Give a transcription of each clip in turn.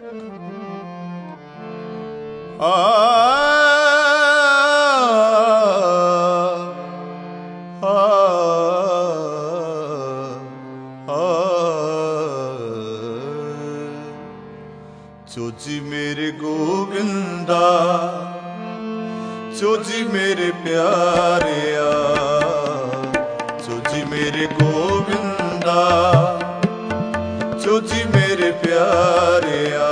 Choji मेरे Govinda, Choji मेरे प्यारिया, Choji मेरे गोविंदा, चोजी मेरे प्यारिया।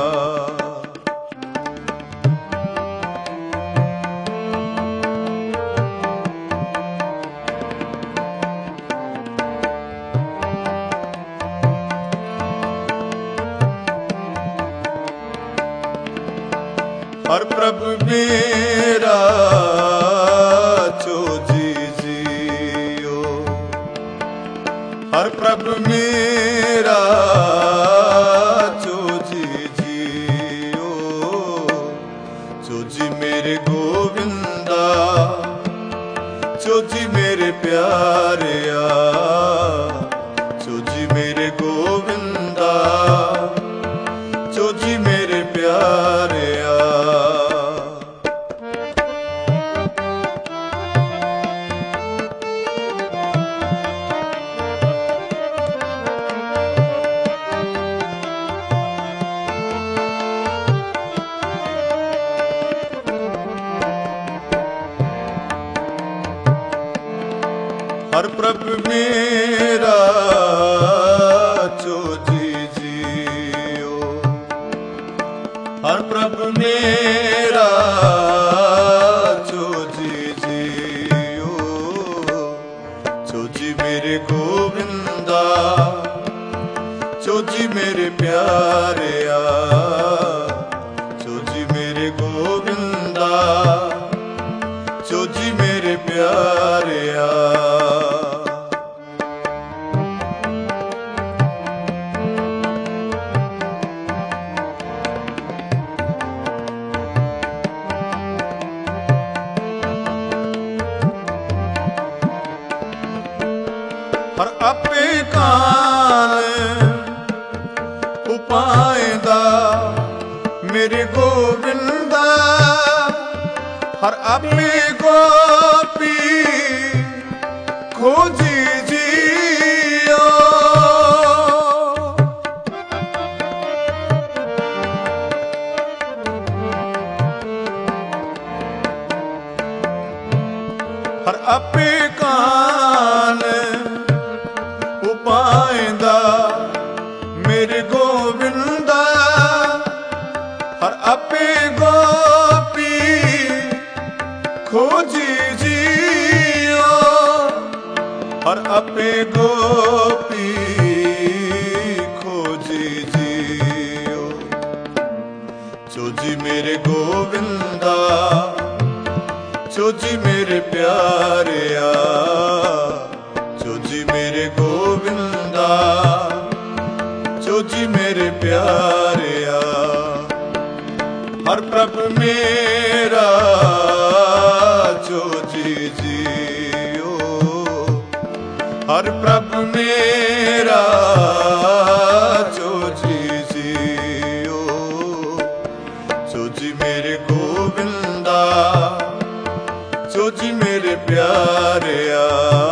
हर प्रभु मेरा चोजी जियो, हर प्रभु मेरा चोजी जियो, चोजी मेरे गोविंदा, चोजी मेरे प्यारिया, चोजी मेरे गोविंदा, चोजी मेरे प्यारिया। हर प्रभु मेरा चोजी जियो, हर प्रभु मेरा चोजी जियो, चोजी मेरे गोविंदा, चोजी मेरे प्यारिया, चोजी मेरे गोविंदा, चोजी मेरे प्यारिया। हर आपे कान उपायदा मेरे गोविंदा, हर आपे गोपी खोजी जियो, हर आपे कान उपायदा मेरे गोविंदा, हर आपे गोपी खोजी जियो, हर आपे गोपी खोजी जियो, चोजी मेरे गोविंदा, चोजी मेरे प्यारिया, चोजी मेरे गोविंदा, चोजी मेरे प्यारिया। हर प्रभु मेरा चोजी जियो, हर प्रभु मेरा चोजी जियो, चोजी मेरे गोविंदा, चोजी मेरे प्यारिया,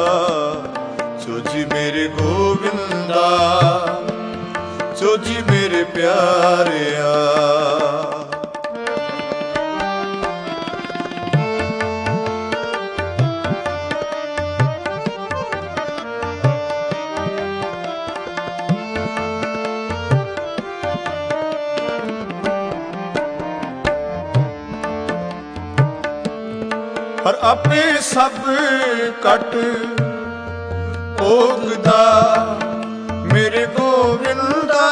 चोजी मेरे गोविंदा, चोजी मेरे प्यारिया। हर आपे सब कट ओगदा मेरे गोविंदा,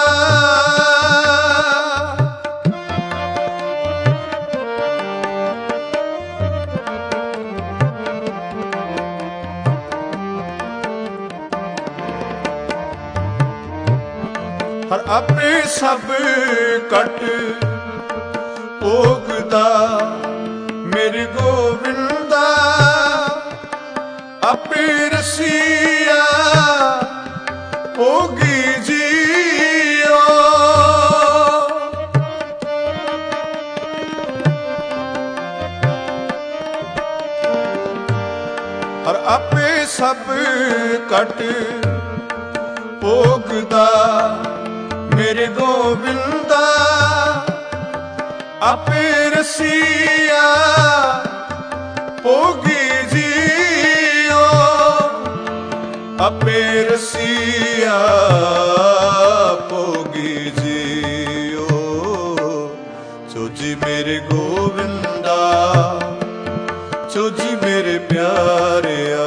हर आपे सब कट ओगदा मेरे गोविंदा, आपे रसिया होगी जियो, ਸਭ ਕਟ ਭੋਗਦਾ ਮੇਰੇ ਗੋਬਿੰਦਾ ਆਪੇ ਰਸੀਆ ਭੋਗੀ ਜੀਓ ਆਪੇ ਰਸੀਆ ਭੋਗੀ ਜੀਓ ਸੋਜੀ ਮੇਰੇ ਗੋਬਿੰਦਾ ਸੋਜੀ ਮੇਰੇ ਪਿਆਰਿਆ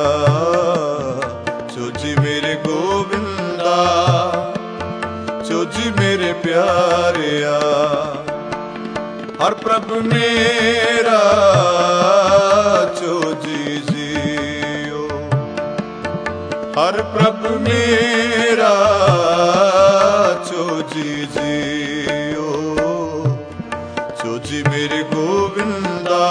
ਸੋਜੀ ਮੇਰੇ ਗੋਬਿੰਦਾ ਸੋਜੀ ਮੇਰੇ ਪਿਆਰਿਆ ਹਰ ਪ੍ਰਭ ਮੇਰਾ ਸੋਜੀ ਜੀਓ ਹਰ ਪ੍ਰਭ ਮੇਰਾ ਸੋਜੀ ਜੀਓ ਸੋਜੀ ਮੇਰੇ ਗੋਬਿੰਦਾ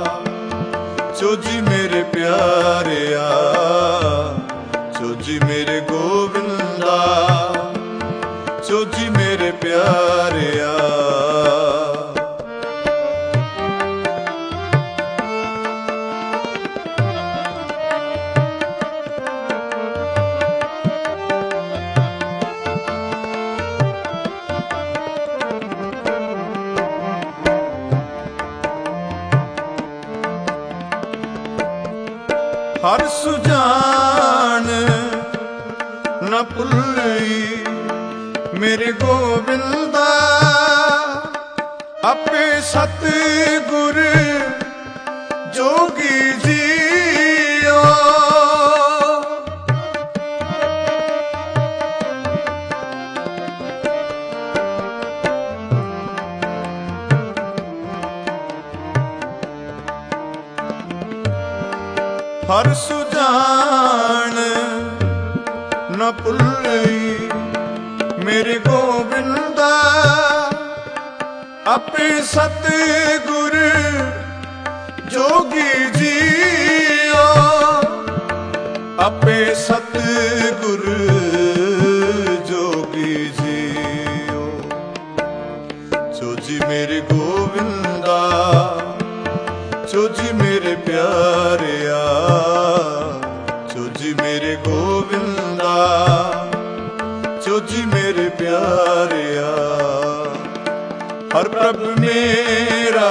ਸੋਜੀ ਮੇਰੇ ਪਿਆਰਿਆ ਸੋਜੀ ਮੇਰੇ ਗੋਬਿੰਦਾ ਸੋਜੀ ਮੇਰੇ ਪਿਆਰਿਆ ਹਰ ਸੁਜਾਨ ਨ ਭੁੱਲਈ ਮੇਰੇ ਗੋਬਿੰਦਾ ਆਪੇ ਸਤਿਗੁਰ ਜੋਗੀ ਜੀਓ ਹਰ ਸੁਜਾਨ ਨ ਭੁੱਲਈ ਮੇਰੇ ਗੋਬਿੰਦਾ ਆਪੇ ਸਤਿਗੁਰ ਜੋਗੀ ਜੀਓ ਆਪੇ ਸਤਿਗੁਰ ਜੋਗੀ ਜੀਓ ਸੋਜੀ ਮੇਰੇ ਗੋਬਿੰਦਾ ਸੋਜੀ ਮੇਰੇ ਪਿਆਰਿਆ ਸੋਜੀ ਮੇਰੇ ਗੋਬਿੰਦਾ ਸੋਜੀ ਮੇਰੇ ਪਿਆਰਿਆ ਹਰ ਪ੍ਰਭ ਮੇਰਾ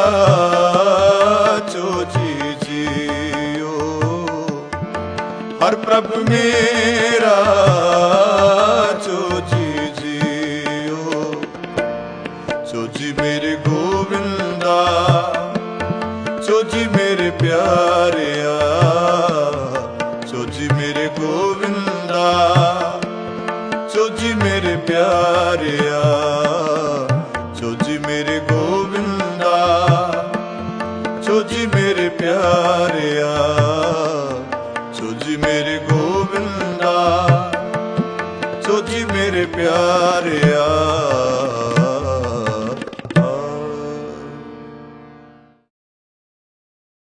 ਸੋਜੀ ਜੀਓ ਹਰ ਪ੍ਰਭ ਮੇਰਾ ਸੋਜੀ ਜੀਓ ਸੋਜੀ ਮੇਰੇ ਗੋਬਿੰਦਾ ਸੋਜੀ ਮੇਰੇ ਪਿਆਰਿਆ ਸੋਜੀ ਮੇਰੇ ਗੋਬਿੰਦਾ ਸੋਜੀ ਮੇਰੇ ਪਿਆਰਿਆ ਸੋਜੀ ਮੇਰੇ ਗੋਬਿੰਦਾ ਸੋਜੀ ਮੇਰੇ ਪਿਆਰਿਆ ਸੋਜੀ ਮੇਰੇ ਗੋਬਿੰਦਾ ਸੋਜੀ ਮੇਰੇ ਪਿਆਰਿਆ